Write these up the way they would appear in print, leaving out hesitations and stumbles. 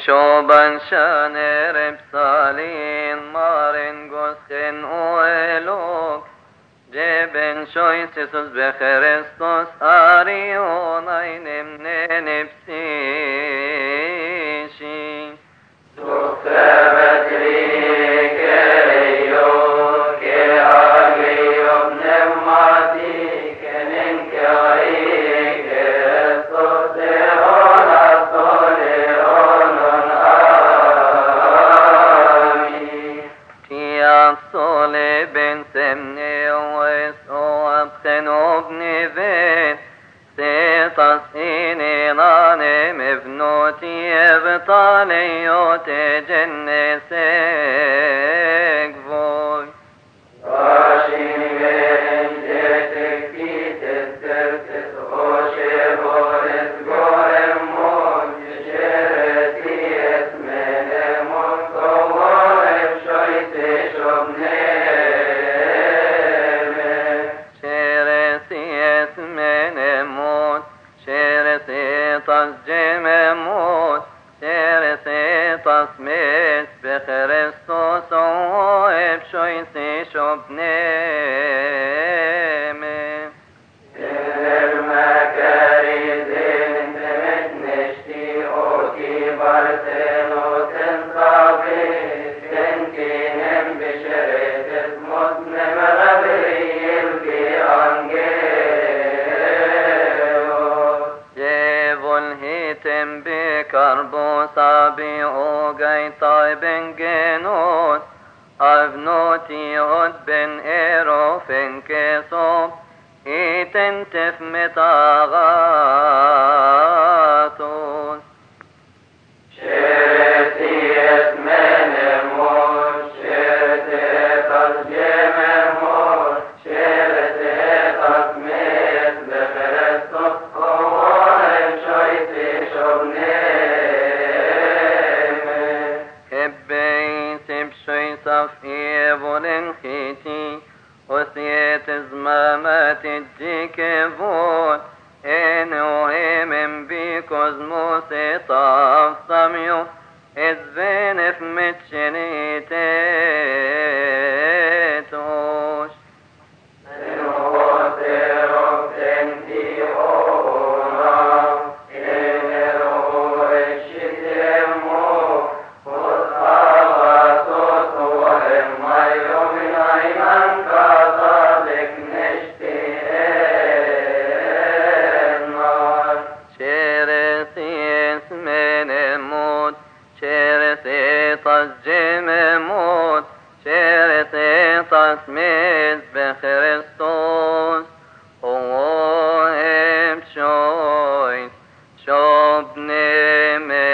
shoban shaner epsalin maren gosken oelok Jeben shois Jesus becherestos arion einem nenepsishi طاليوت جنسك فوي راشين بين جيتك في تسترتس غوشي بورس غورم مون جيرتي اسمين مون صورم شويتي شبنيمي شيرتي اسمين مون شيرتي تسجم مون تصميت بخريستوس وابشويسي شبنيمي المكاريزين انتمت نشتي اوتي بارتنو تنصابي تنكينم بشريت اسمسنم غبريل في انجيل جيبو الهيتم بكربوسا بأوغي طيبن جنوت أبنوتي بن إيروفن كيسوب إيتن تفمت آغاتوس شرتي اسمن موت شرتي تسجم موت شرتي تسميت بخرستوس قوائم شويتي شبني صفيبولن خيتي وسيت زمامات الجيكفون إنو إيمن بكوزموس طاف صميو إذبين في متشنيتوش تصميت بخريستوس هو ابشوي شبنيمي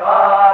Bye.